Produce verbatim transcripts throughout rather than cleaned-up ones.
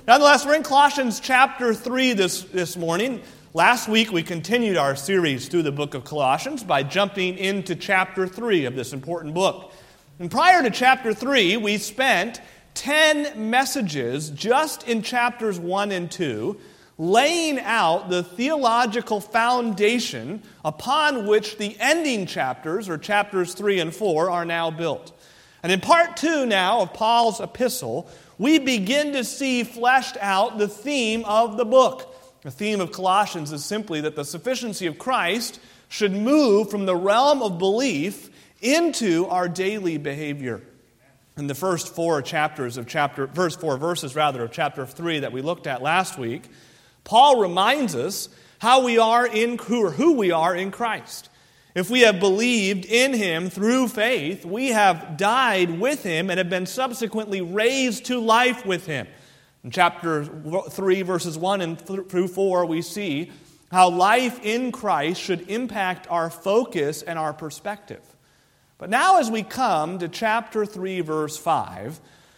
Nonetheless, we're in Colossians chapter three this, this morning. Last week, we continued our series through the book of Colossians by jumping into chapter three of this important book. And prior to chapter three, we spent ten messages just in chapters one and two, laying out the theological foundation upon which the ending chapters, or chapters three and four, are now built. And in part two now of Paul's epistle, we begin to see fleshed out the theme of the book. The theme of Colossians is simply that the sufficiency of Christ should move from the realm of belief into our daily behavior. In the first four chapters of chapter, first four verses rather of chapter three that we looked at last week, Paul reminds us how we are in who, or who we are in Christ. If we have believed in Him through faith, we have died with Him and have been subsequently raised to life with Him. In chapter three, verses one and through four, we see how life in Christ should impact our focus and our perspective. But now as we come to chapter three, verse five,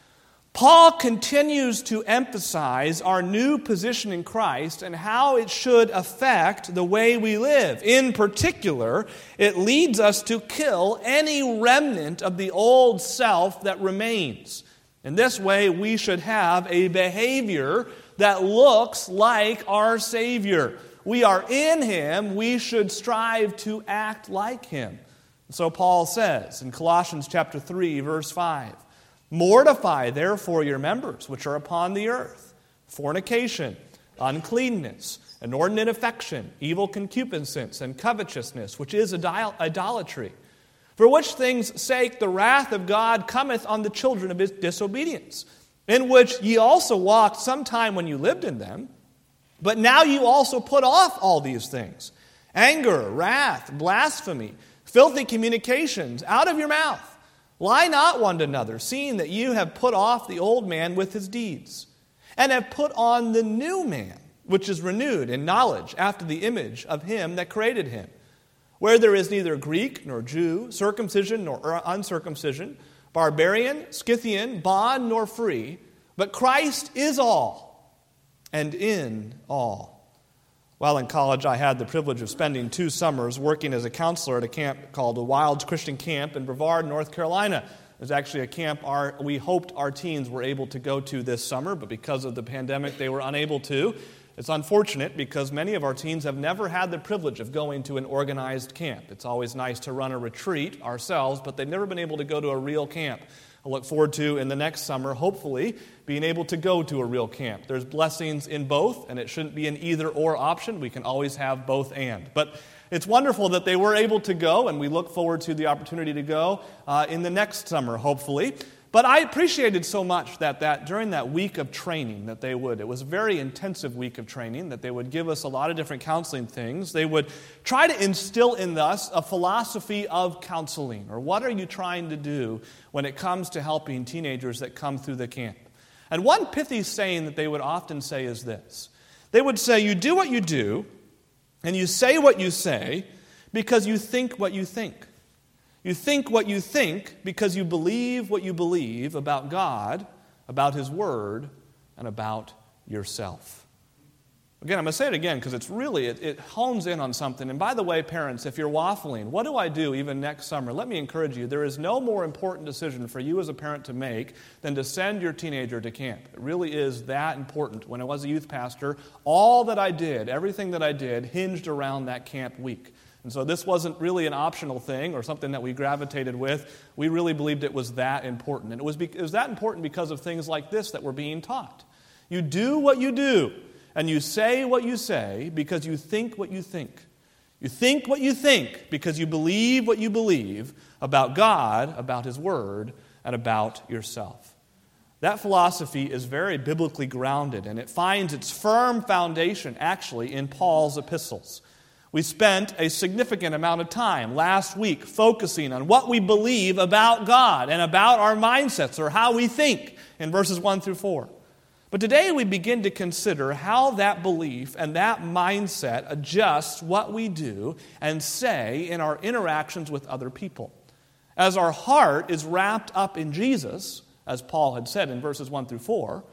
Paul continues to emphasize our new position in Christ and how it should affect the way we live. In particular, it leads us to kill any remnant of the old self that remains. In this way, we should have a behavior that looks like our Savior. We are in Him. We should strive to act like Him. So Paul says in Colossians chapter three, verse five, "Mortify therefore your members which are upon the earth, fornication, uncleanness, inordinate affection, evil concupiscence, and covetousness, which is idolatry. For which things' sake the wrath of God cometh on the children of his disobedience, in which ye also walked sometime when you lived in them. But now you also put off all these things: anger, wrath, blasphemy, filthy communications out of your mouth. Lie not one to another, seeing that you have put off the old man with his deeds, and have put on the new man, which is renewed in knowledge after the image of him that created him. Where there is neither Greek nor Jew, circumcision nor uncircumcision, barbarian, Scythian, bond nor free, but Christ is all, and in all." While in college, I had the privilege of spending two summers working as a counselor at a camp called the Wilds Christian Camp in Brevard, North Carolina. It was actually a camp our, we hoped our teens were able to go to this summer, but because of the pandemic, they were unable to. It's unfortunate because many of our teens have never had the privilege of going to an organized camp. It's always nice to run a retreat ourselves, but they've never been able to go to a real camp. I look forward to, in the next summer, hopefully, being able to go to a real camp. There's blessings in both, and it shouldn't be an either-or option. We can always have both and. But it's wonderful that they were able to go, and we look forward to the opportunity to go uh, in the next summer, hopefully. But I appreciated so much that, that during that week of training that they would, it was a very intensive week of training, that they would give us a lot of different counseling things. They would try to instill in us a philosophy of counseling, or what are you trying to do when it comes to helping teenagers that come through the camp. And one pithy saying that they would often say is this. They would say, you do what you do, and you say what you say, because you think what you think. You think what you think because you believe what you believe about God, about His Word, and about yourself. Again, I'm going to say it again because it's really, it, it hones in on something. And by the way, parents, if you're waffling, what do I do even next summer? Let me encourage you, there is no more important decision for you as a parent to make than to send your teenager to camp. It really is that important. When I was a youth pastor, all that I did, everything that I did, hinged around that camp week. And so this wasn't really an optional thing or something that we gravitated with. We really believed it was that important. And it was, be- it was that important because of things like this that were being taught. You do what you do, and you say what you say because you think what you think. You think what you think because you believe what you believe about God, about His Word, and about yourself. That philosophy is very biblically grounded, and it finds its firm foundation, actually, in Paul's epistles. We spent a significant amount of time last week focusing on what we believe about God and about our mindsets, or how we think, in verses one through four. But today we begin to consider how that belief and that mindset adjusts what we do and say in our interactions with other people. As our heart is wrapped up in Jesus, as Paul had said in verses one through four,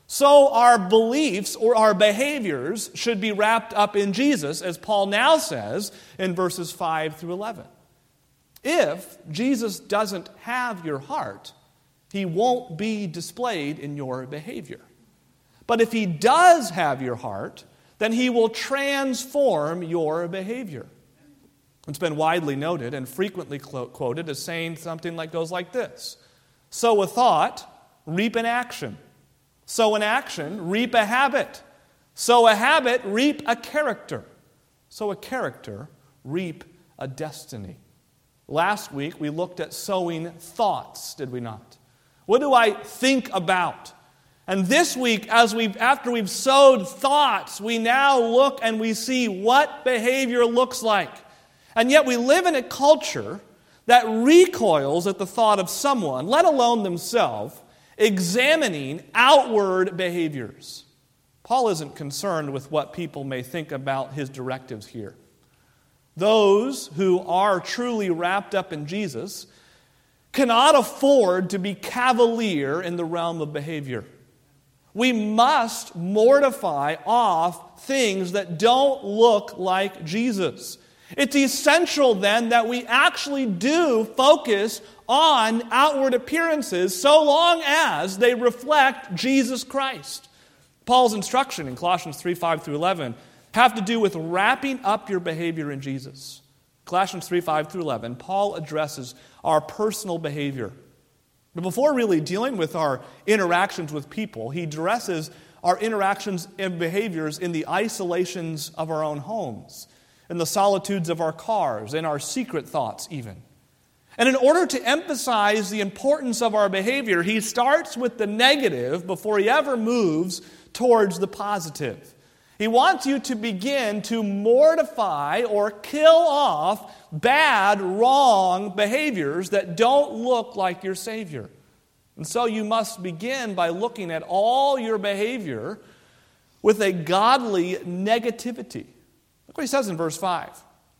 So our beliefs or our behaviors should be wrapped up in Jesus, as Paul now says in verses five through eleven. If Jesus doesn't have your heart, he won't be displayed in your behavior. But if he does have your heart, then he will transform your behavior. It's been widely noted and frequently quoted as saying something like goes like this: sow a thought, reap an action. Sow an action, reap a habit. Sow a habit, reap a character. Sow a character, reap a destiny. Last week we looked at sowing thoughts, did we not? What do I think about? And this week, as we after we've sowed thoughts, we now look and we see what behavior looks like. And yet we live in a culture that recoils at the thought of someone, let alone themselves, examining outward behaviors. Paul isn't concerned with what people may think about his directives here. Those who are truly wrapped up in Jesus cannot afford to be cavalier in the realm of behavior. We must mortify off things that don't look like Jesus. It's essential then that we actually do focus on outward appearances so long as they reflect Jesus Christ. Paul's instruction in Colossians three, five through eleven have to do with wrapping up your behavior in Jesus. Colossians three, five through eleven, Paul addresses our personal behavior. But before really dealing with our interactions with people, he addresses our interactions and behaviors in the isolations of our own homes, in the solitudes of our cars, in our secret thoughts even. And in order to emphasize the importance of our behavior, he starts with the negative before he ever moves towards the positive. He wants you to begin to mortify or kill off bad, wrong behaviors that don't look like your Savior. And so you must begin by looking at all your behavior with a godly negativity. Look what he says in verse five.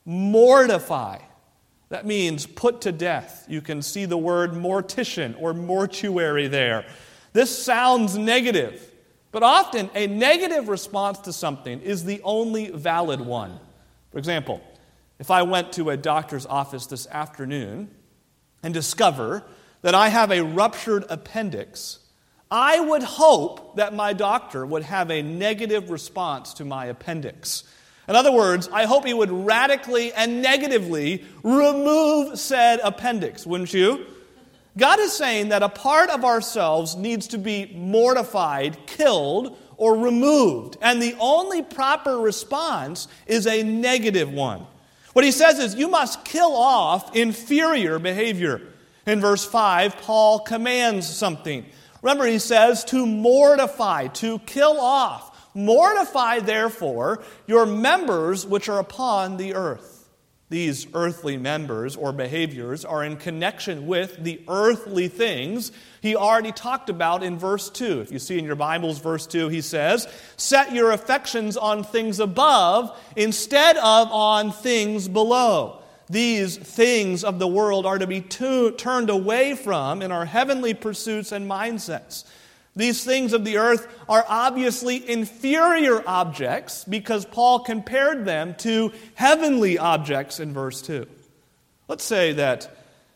Mortify. That means put to death. You can see the word mortician or mortuary there. This sounds negative. But often, a negative response to something is the only valid one. For example, if I went to a doctor's office this afternoon and discover that I have a ruptured appendix, I would hope that my doctor would have a negative response to my appendix. In other words, I hope he would radically and negatively remove said appendix, wouldn't you? God is saying that a part of ourselves needs to be mortified, killed, or removed. And the only proper response is a negative one. What he says is you must kill off inferior behavior. In verse five, Paul commands something. Remember, he says to mortify, to kill off. Mortify, therefore, your members which are upon the earth. These earthly members or behaviors are in connection with the earthly things he already talked about in verse two. If you see in your Bibles, verse two, he says, set your affections on things above instead of on things below. These things of the world are to be to- turned away from in our heavenly pursuits and mindsets. These things of the earth are obviously inferior objects because Paul compared them to heavenly objects in verse two. Let's say that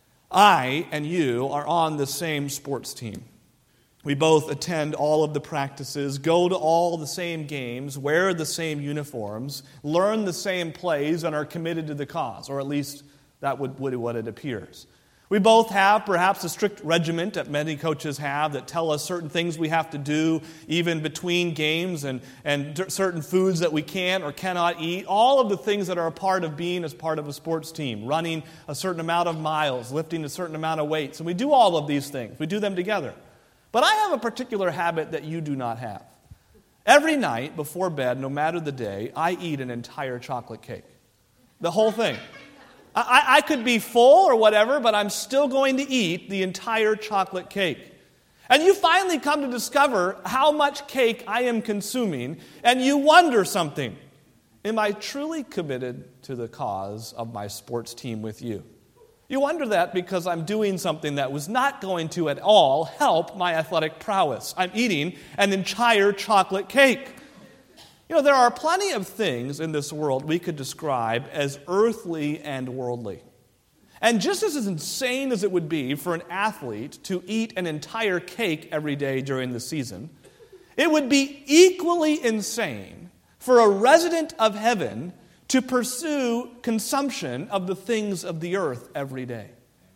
I and you are on the same sports team. We both attend all of the practices, go to all the same games, wear the same uniforms, learn the same plays, and are committed to the cause, or at least that would be what it appears. We both have perhaps a strict regiment that many coaches have that tell us certain things we have to do even between games and, and certain foods that we can or cannot eat. All of the things that are a part of being as part of a sports team, running a certain amount of miles, lifting a certain amount of weights. And we do all of these things. We do them together. But I have a particular habit that you do not have. Every night before bed, no matter the day, I eat an entire chocolate cake. The whole thing. I, I could be full or whatever, but I'm still going to eat the entire chocolate cake. And you finally come to discover how much cake I am consuming, and you wonder something. Am I truly committed to the cause of my sports team with you? You wonder that because I'm doing something that was not going to at all help my athletic prowess. I'm eating an entire chocolate cake. You know, there are plenty of things in this world we could describe as earthly and worldly. And just as insane as it would be for an athlete to eat an entire cake every day during the season, it would be equally insane for a resident of heaven to pursue consumption of the things of the earth every day.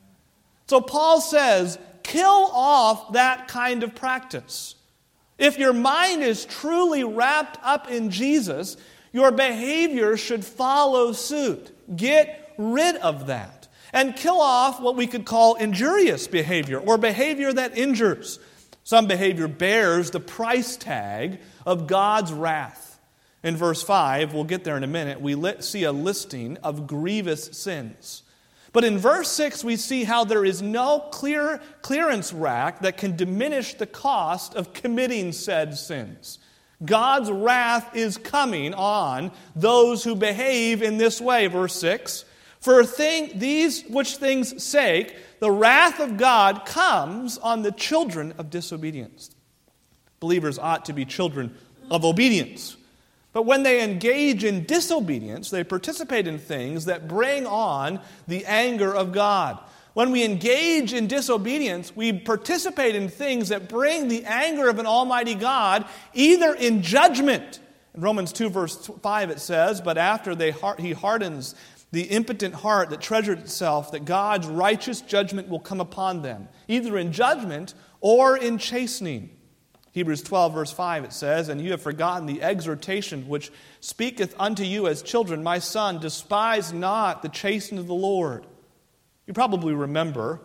So Paul says, kill off that kind of practice. If your mind is truly wrapped up in Jesus, your behavior should follow suit. Get rid of that. And kill off what we could call injurious behavior, or behavior that injures. Some behavior bears the price tag of God's wrath. In verse five, we'll get there in a minute, we see a listing of grievous sins. But in verse six, we see how there is no clear clearance rack that can diminish the cost of committing said sins. God's wrath is coming on those who behave in this way. Verse six, for thing, these which things' sake, the wrath of God comes on the children of disobedience. Believers ought to be children of obedience. But when they engage in disobedience, they participate in things that bring on the anger of God. When we engage in disobedience, we participate in things that bring the anger of an almighty God, either in judgment. In Romans two, verse five, it says, but after they he hardens the impotent heart that treasured itself, that God's righteous judgment will come upon them, either in judgment or in chastening. Hebrews twelve, verse five, it says, and you have forgotten the exhortation which speaketh unto you as children, my son, despise not the chastening of the Lord. You probably remember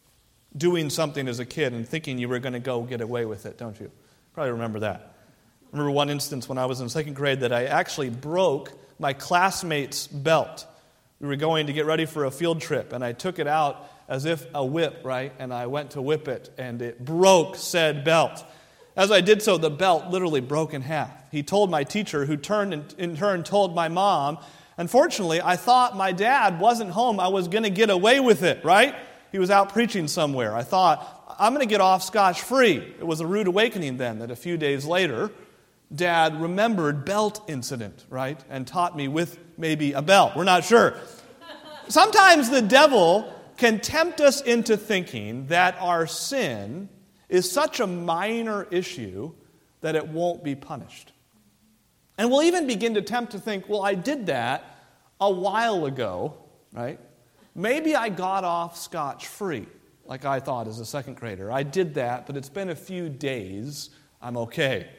doing something as a kid and thinking you were going to go get away with it, don't you? Probably remember that. I remember one instance when I was in second grade that I actually broke my classmate's belt. We were going to get ready for a field trip, and I took it out as if a whip, right? And I went to whip it, and it broke said belt. As I did so, the belt literally broke in half. He told my teacher, who turned and in turn told my mom. Unfortunately, I thought my dad wasn't home. I was going to get away with it, right? He was out preaching somewhere. I thought, I'm going to get off scotch-free. It was a rude awakening then that a few days later, Dad remembered belt incident, right? And taught me with maybe a belt. We're not sure. Sometimes the devil can tempt us into thinking that our sin is such a minor issue that it won't be punished. And we'll even begin to tempt to think, well, I did that a while ago, right? Maybe I got off scotch-free, like I thought as a second grader. I did that, but it's been a few days. I'm okay.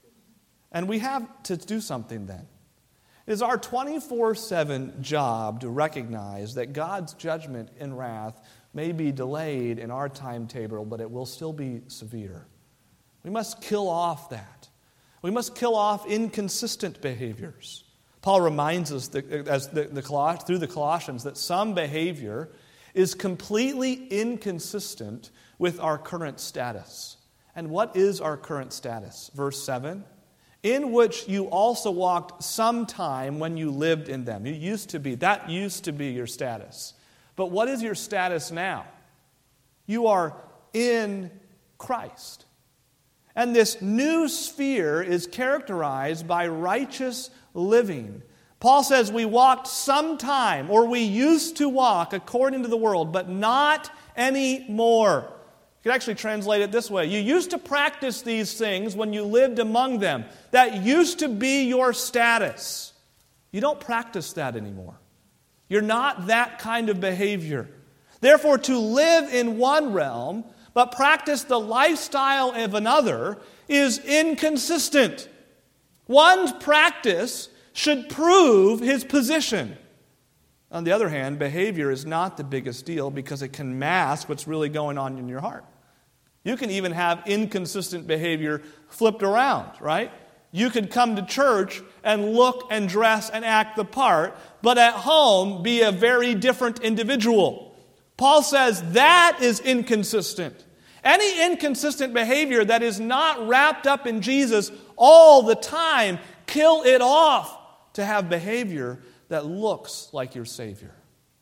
And we have to do something then. It is our twenty-four seven job to recognize that God's judgment and wrath may be delayed in our timetable, but it will still be severe. We must kill off that. We must kill off inconsistent behaviors. Paul reminds us that, as the, the, through the Colossians that some behavior is completely inconsistent with our current status. And what is our current status? Verse seven, in which you also walked sometime when you lived in them. You used to be, that used to be your status. But what is your status now? You are in Christ. And this new sphere is characterized by righteous living. Paul says we walked sometime, or we used to walk according to the world, but not anymore. You could actually translate it this way. You used to practice these things when you lived among them. That used to be your status. You don't practice that anymore. You're not that kind of behavior. Therefore, to live in one realm, but practice the lifestyle of another, is inconsistent. One's practice should prove his position. On the other hand, behavior is not the biggest deal because it can mask what's really going on in your heart. You can even have inconsistent behavior flipped around, right? You could come to church and look and dress and act the part, but at home be a very different individual. Paul says that is inconsistent. Any inconsistent behavior that is not wrapped up in Jesus all the time, kill it off to have behavior that looks like your Savior.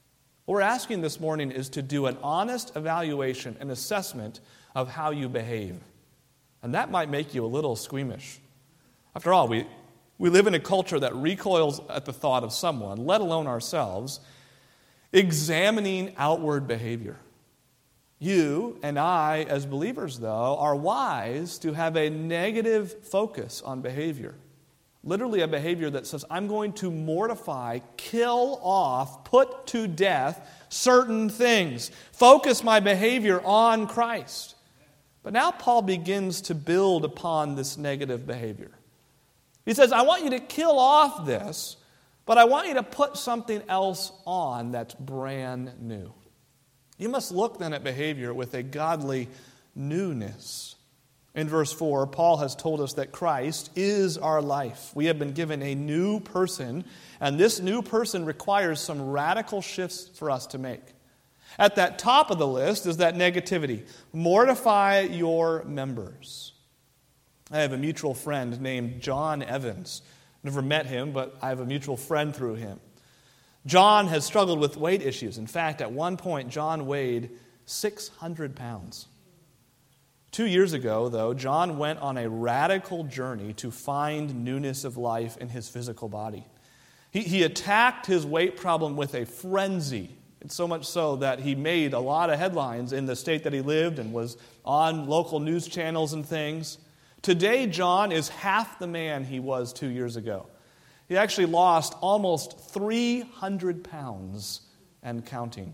What we're asking this morning is to do an honest evaluation and assessment of how you behave. And that might make you a little squeamish. After all, we, we live in a culture that recoils at the thought of someone, let alone ourselves, examining outward behavior. You and I, as believers, though, are wise to have a negative focus on behavior. Literally a behavior that says, I'm going to mortify, kill off, put to death certain things. Focus my behavior on Christ. But now Paul begins to build upon this negative behavior. He says, I want you to kill off this, but I want you to put something else on that's brand new. You must look then at behavior with a godly newness. In verse four, Paul has told us that Christ is our life. We have been given a new person, and this new person requires some radical shifts for us to make. At that top of the list is that negativity. Mortify your members. I have a mutual friend named John Evans. Never met him, but I have a mutual friend through him. John has struggled with weight issues. In fact, at one point, John weighed six hundred pounds. Two years ago, though, John went on a radical journey to find newness of life in his physical body. He, he attacked his weight problem with a frenzy, and so much so that he made a lot of headlines in the state that he lived and was on local news channels and things. Today, John is half the man he was two years ago. He actually lost almost three hundred pounds and counting.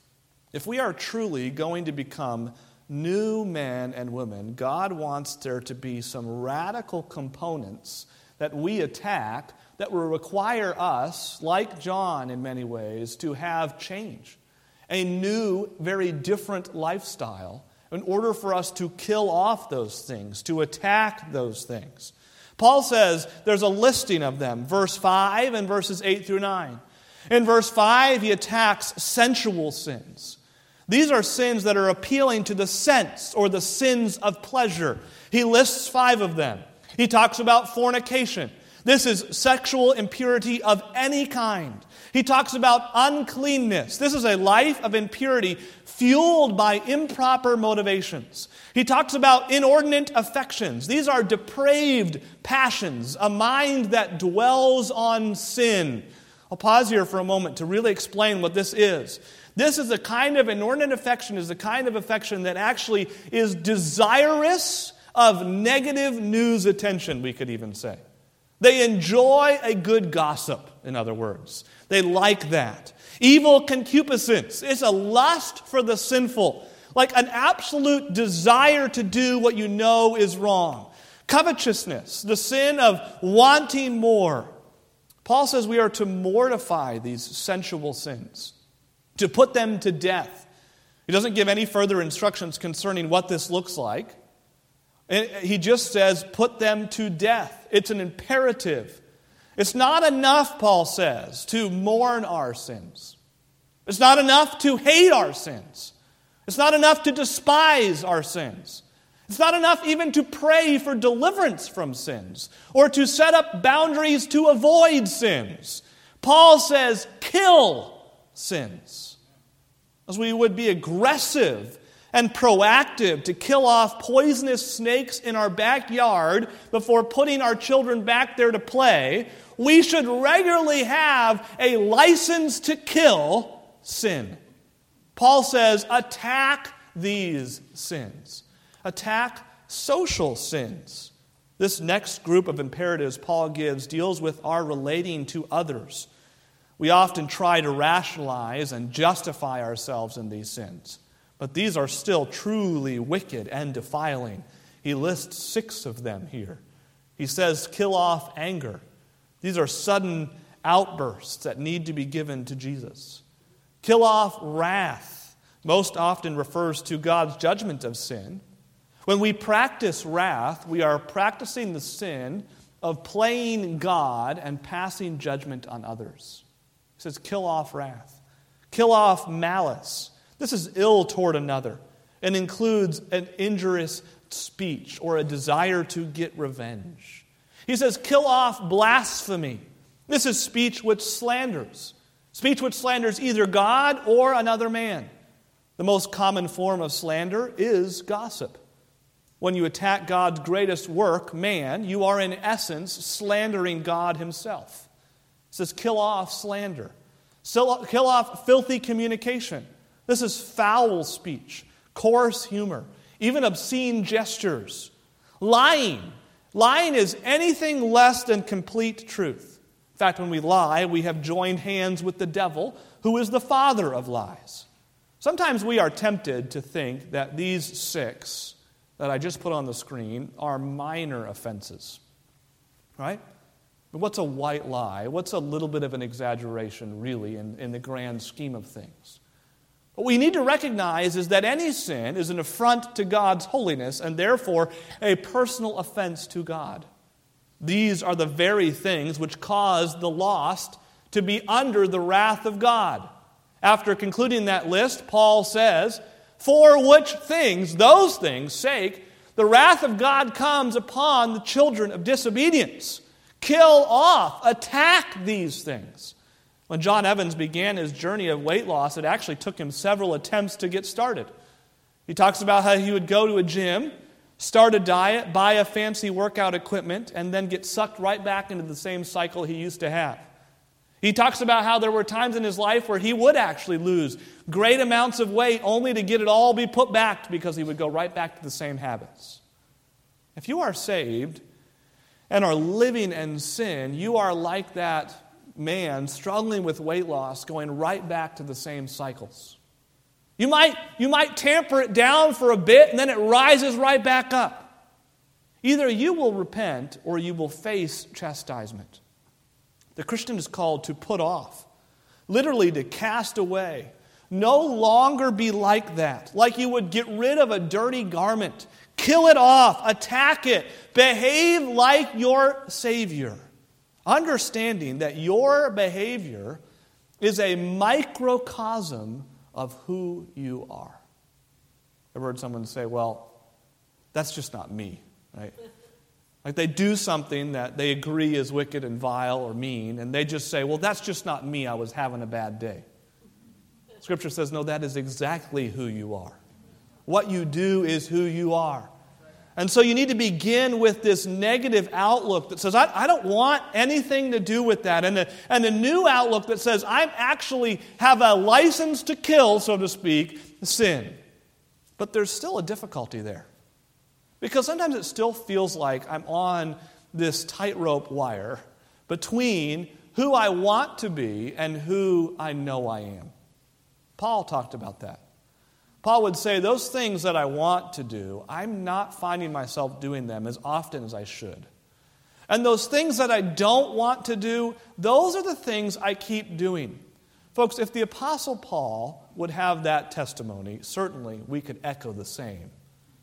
If we are truly going to become new men and women, God wants there to be some radical components that we attack that will require us, like John in many ways, to have change. A new, very different lifestyle in order for us to kill off those things, to attack those things. Paul says there's a listing of them, verse five and verses eight through nine. In verse five, he attacks sensual sins. These are sins that are appealing to the sense or the sins of pleasure. He lists five of them. He talks about fornication. This is sexual impurity of any kind. He talks about uncleanness. This is a life of impurity fueled by improper motivations. He talks about inordinate affections. These are depraved passions, a mind that dwells on sin. I'll pause here for a moment to really explain what this is. This is a kind of inordinate affection, is a kind of affection that actually is desirous of negative news attention, we could even say. They enjoy a good gossip, in other words. They like that. Evil concupiscence is a lust for the sinful, like an absolute desire to do what you know is wrong. Covetousness, the sin of wanting more. Paul says we are to mortify these sensual sins, to put them to death. He doesn't give any further instructions concerning what this looks like. He just says, put them to death. It's an imperative. It's not enough, Paul says, to mourn our sins. It's not enough to hate our sins. It's not enough to despise our sins. It's not enough even to pray for deliverance from sins or to set up boundaries to avoid sins. Paul says, kill sins. As we would be aggressive and proactive to kill off poisonous snakes in our backyard before putting our children back there to play, we should regularly have a license to kill sin. Paul says, attack these sins. Attack social sins. This next group of imperatives Paul gives deals with our relating to others. We often try to rationalize and justify ourselves in these sins. But these are still truly wicked and defiling. He lists six of them here. He says, kill off anger. These are sudden outbursts that need to be given to Jesus. Kill off wrath. Most often refers to God's judgment of sin. When we practice wrath, we are practicing the sin of playing God and passing judgment on others. He says, kill off wrath. Kill off malice. This is ill toward another and includes an injurious speech or a desire to get revenge. He says, kill off blasphemy. This is speech which slanders. Speech which slanders either God or another man. The most common form of slander is gossip. When you attack God's greatest work, man, you are in essence slandering God himself. It says, kill off slander. Kill off filthy communication. This is foul speech, coarse humor, even obscene gestures. Lying. Lying is anything less than complete truth. In fact, when we lie, we have joined hands with the devil, who is the father of lies. Sometimes we are tempted to think that these six that I just put on the screen are minor offenses. Right? But what's a white lie? What's a little bit of an exaggeration, really, in, in the grand scheme of things? What we need to recognize is that any sin is an affront to God's holiness and therefore a personal offense to God. These are the very things which cause the lost to be under the wrath of God. After concluding that list, Paul says, for which things, those things' sake, the wrath of God comes upon the children of disobedience. Kill off, attack these things. When John Evans began his journey of weight loss, it actually took him several attempts to get started. He talks about how he would go to a gym, start a diet, buy a fancy workout equipment, and then get sucked right back into the same cycle he used to have. He talks about how there were times in his life where he would actually lose great amounts of weight only to get it all be put back because he would go right back to the same habits. If you are saved and are living in sin, you are like that man struggling with weight loss, going right back to the same cycles. You might, you might tamper it down for a bit, and then it rises right back up. Either you will repent or you will face chastisement. The Christian is called to put off, literally to cast away. No longer be like that, like you would get rid of a dirty garment. Kill it off, attack it, behave like your Savior. Understanding that your behavior is a microcosm of who you are. I've heard someone say, well, that's just not me, right? Like they do something that they agree is wicked and vile or mean, and they just say, well, that's just not me, I was having a bad day. Scripture says, no, that is exactly who you are. What you do is who you are. And so you need to begin with this negative outlook that says, I, I don't want anything to do with that. And a, and a new outlook that says, I actually have a license to kill, so to speak, sin. But there's still a difficulty there. Because sometimes it still feels like I'm on this tightrope wire between who I want to be and who I know I am. Paul talked about that. Paul would say, those things that I want to do, I'm not finding myself doing them as often as I should. And those things that I don't want to do, those are the things I keep doing. Folks, if the Apostle Paul would have that testimony, certainly we could echo the same.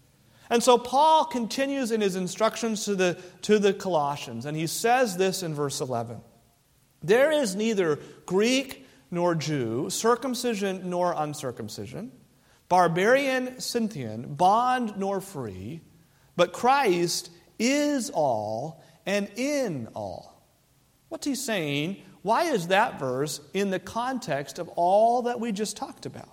And so Paul continues in his instructions to the, to the Colossians, and he says this in verse eleven. There is neither Greek nor Jew, circumcision nor uncircumcision, barbarian, Scythian, bond nor free, but Christ is all and in all. What's he saying? Why is that verse in the context of all that we just talked about?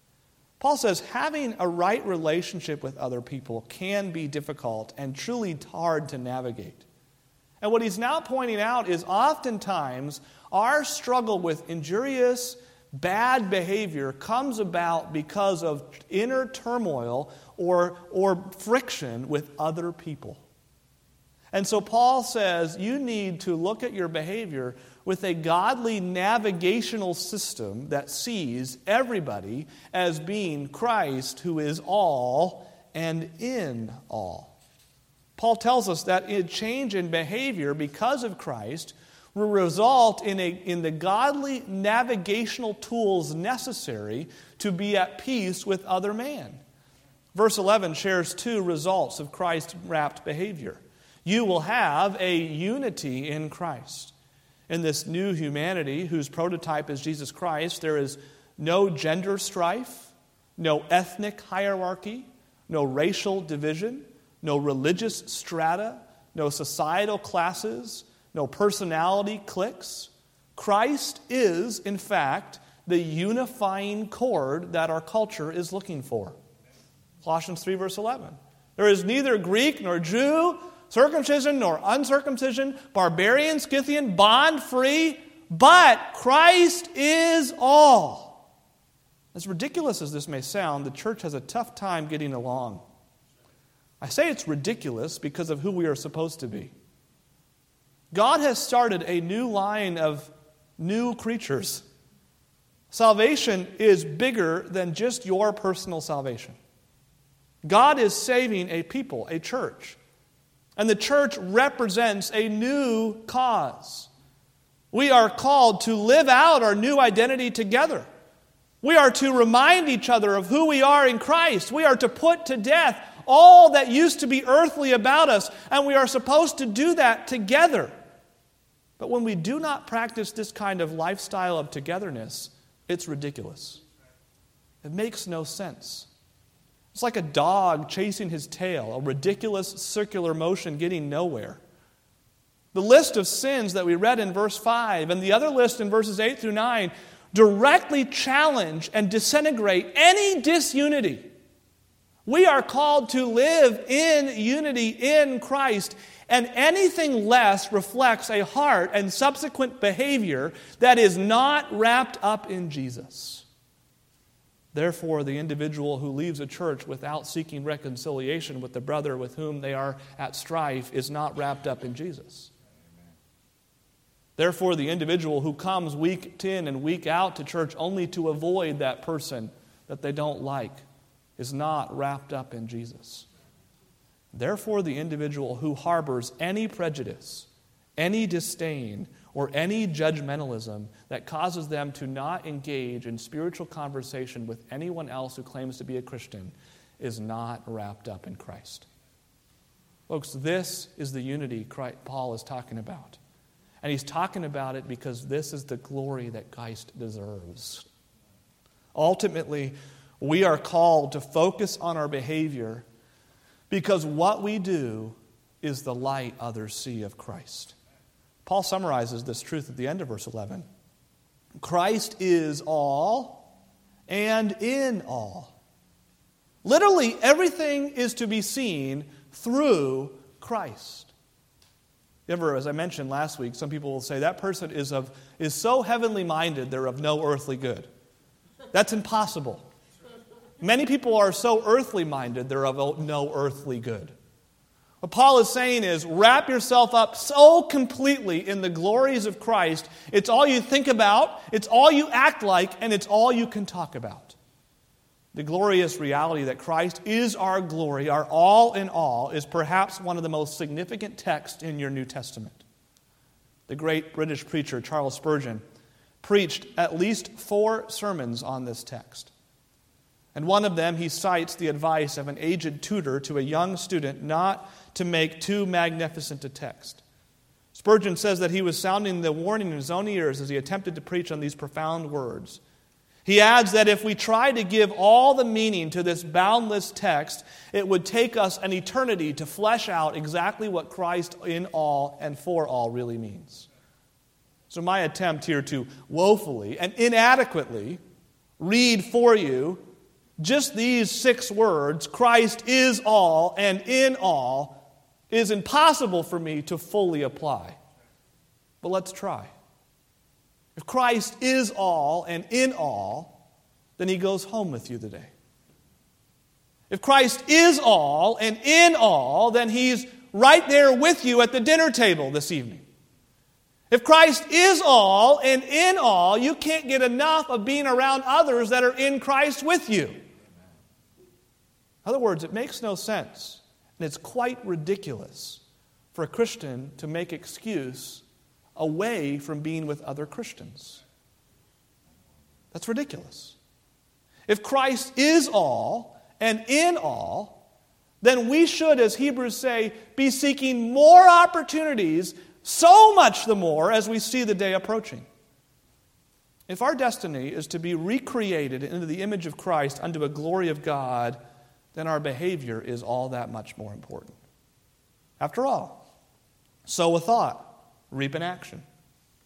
Paul says having a right relationship with other people can be difficult and truly hard to navigate. And what he's now pointing out is oftentimes our struggle with injurious, bad behavior comes about because of inner turmoil or, or friction with other people. And so Paul says you need to look at your behavior with a godly navigational system that sees everybody as being Christ, who is all and in all. Paul tells us that a change in behavior because of Christ will result in, a, in the godly navigational tools necessary to be at peace with other man. Verse eleven shares two results of Christ-wrapped behavior. You will have a unity in Christ. In this new humanity, whose prototype is Jesus Christ, there is no gender strife, no ethnic hierarchy, no racial division, no religious strata, no societal classes, no personality cliques. Christ is, in fact, the unifying chord that our culture is looking for. Colossians three, verse eleven. There is neither Greek nor Jew, circumcision nor uncircumcision, barbarian, Scythian, bond, free, but Christ is all. As ridiculous as this may sound, the church has a tough time getting along. I say it's ridiculous because of who we are supposed to be. God has started a new line of new creatures. Salvation is bigger than just your personal salvation. God is saving a people, a church. And the church represents a new cause. We are called to live out our new identity together. We are to remind each other of who we are in Christ. We are to put to death all that used to be earthly about us, and we are supposed to do that together. But when we do not practice this kind of lifestyle of togetherness, it's ridiculous. It makes no sense. It's like a dog chasing his tail, a ridiculous circular motion getting nowhere. The list of sins that we read in verse five and the other list in verses eight through nine directly challenge and disintegrate any disunity. We are called to live in unity in Christ, and anything less reflects a heart and subsequent behavior that is not wrapped up in Jesus. Therefore, the individual who leaves a church without seeking reconciliation with the brother with whom they are at strife is not wrapped up in Jesus. Therefore, the individual who comes week in and week out to church only to avoid that person that they don't like is not wrapped up in Jesus. Therefore, the individual who harbors any prejudice, any disdain, or any judgmentalism that causes them to not engage in spiritual conversation with anyone else who claims to be a Christian is not wrapped up in Christ. Folks, this is the unity Christ, Paul is talking about. And he's talking about it because this is the glory that Christ deserves. Ultimately, we are called to focus on our behavior because what we do is the light others see of Christ. Paul summarizes this truth at the end of verse eleven. Christ is all and in all. Literally, everything is to be seen through Christ. Ever, as I mentioned last week, some people will say that person is of is so heavenly minded they're of no earthly good. That's impossible. Many people are so earthly minded they're of no earthly good. What Paul is saying is, wrap yourself up so completely in the glories of Christ, it's all you think about, it's all you act like, and it's all you can talk about. The glorious reality that Christ is our glory, our all in all, is perhaps one of the most significant texts in your New Testament. The great British preacher Charles Spurgeon preached at least four sermons on this text. And one of them, he cites the advice of an aged tutor to a young student not to make too magnificent a text. Spurgeon says that he was sounding the warning in his own ears as he attempted to preach on these profound words. He adds that if we try to give all the meaning to this boundless text, it would take us an eternity to flesh out exactly what Christ in all and for all really means. So my attempt here to woefully and inadequately read for you just these six words, Christ is all and in all, is impossible for me to fully apply. But let's try. If Christ is all and in all, then he goes home with you today. If Christ is all and in all, then he's right there with you at the dinner table this evening. If Christ is all and in all, you can't get enough of being around others that are in Christ with you. In other words, it makes no sense, and it's quite ridiculous for a Christian to make excuse away from being with other Christians. That's ridiculous. If Christ is all and in all, then we should, as Hebrews say, be seeking more opportunities, so much the more as we see the day approaching. If our destiny is to be recreated into the image of Christ unto a glory of God, then our behavior is all that much more important. After all, sow a thought, reap an action.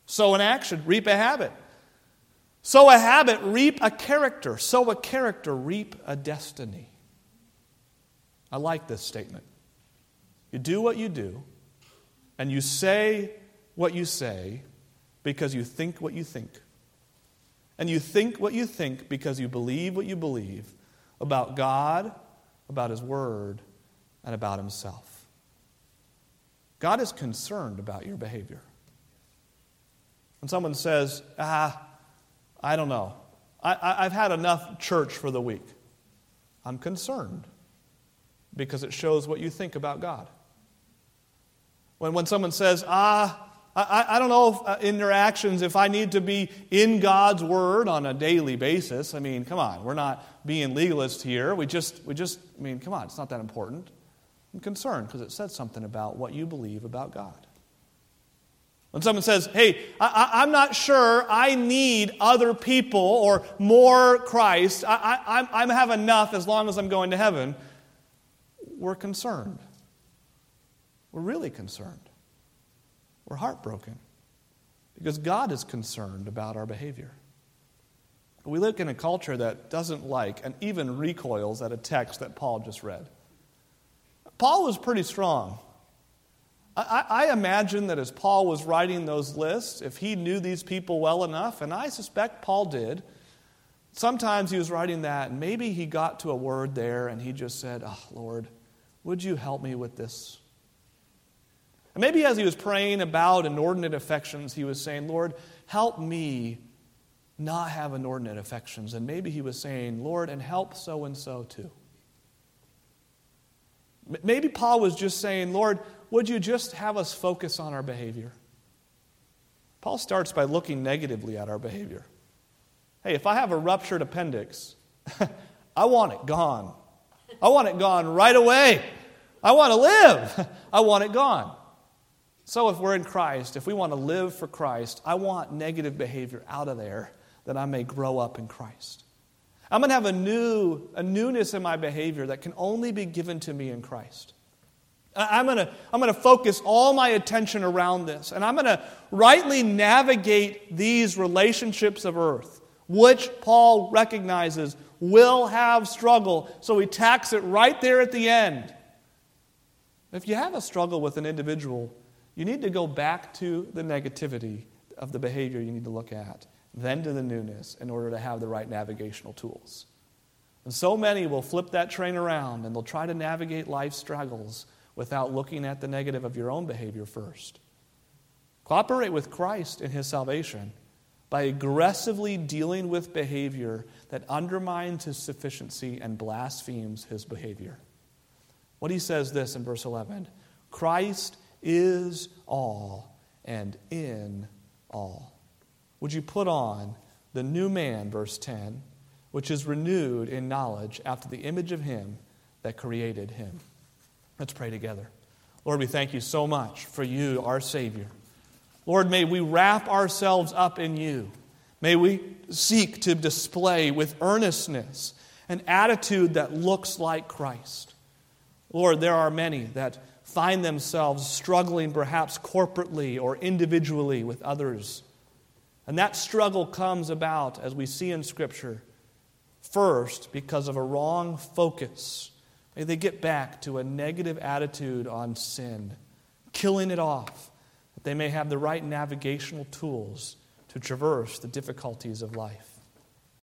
Sow an action, reap a habit. Sow a habit, reap a character. Sow a character, reap a destiny. I like this statement. You do what you do, and you say what you say because you think what you think. And you think what you think because you believe what you believe about God, about His Word, and about Himself. God is concerned about your behavior. When someone says, ah, I don't know, I, I, I've had enough church for the week, I'm concerned because it shows what you think about God. When, when someone says, ah, I, I don't know if, uh, in their actions if I need to be in God's Word on a daily basis. I mean, come on, we're not being legalist here. We just, we just, I mean, come on, it's not that important. I'm concerned because it says something about what you believe about God. When someone says, hey, I, I, I'm not sure I need other people or more Christ. I, I, I'm, I'm have enough as long as I'm going to heaven. We're concerned. We're really concerned. We're heartbroken because God is concerned about our behavior. We live in a culture that doesn't like and even recoils at a text that Paul just read. Paul was pretty strong. I, I imagine that as Paul was writing those lists, if he knew these people well enough, and I suspect Paul did, sometimes he was writing that, and maybe he got to a word there, and he just said, oh, Lord, would you help me with this? And maybe as he was praying about inordinate affections, he was saying, Lord, help me not have inordinate affections. And maybe he was saying, Lord, and help so-and-so too. Maybe Paul was just saying, Lord, would you just have us focus on our behavior? Paul starts by looking negatively at our behavior. Hey, if I have a ruptured appendix, I want it gone. I want it gone right away. I want to live. I want it gone. So if we're in Christ, if we want to live for Christ, I want negative behavior out of there that I may grow up in Christ. I'm going to have a new, a newness in my behavior that can only be given to me in Christ. I'm going to, I'm going to focus all my attention around this, and I'm going to rightly navigate these relationships of earth, which Paul recognizes will have struggle, so he tacks it right there at the end. If you have a struggle with an individual, you need to go back to the negativity of the behavior you need to look at, then to the newness in order to have the right navigational tools. And so many will flip that train around and they'll try to navigate life's struggles without looking at the negative of your own behavior first. Cooperate with Christ in His salvation by aggressively dealing with behavior that undermines His sufficiency and blasphemes His behavior. What he says this in verse eleven, Christ is all and in all. Would you put on the new man, verse ten, which is renewed in knowledge after the image of Him that created him. Let's pray together. Lord, we thank You so much for You, our Savior. Lord, may we wrap ourselves up in You. May we seek to display with earnestness an attitude that looks like Christ. Lord, there are many that find themselves struggling perhaps corporately or individually with others. And that struggle comes about, as we see in Scripture, first because of a wrong focus. May they get back to a negative attitude on sin, killing it off, that they may have the right navigational tools to traverse the difficulties of life.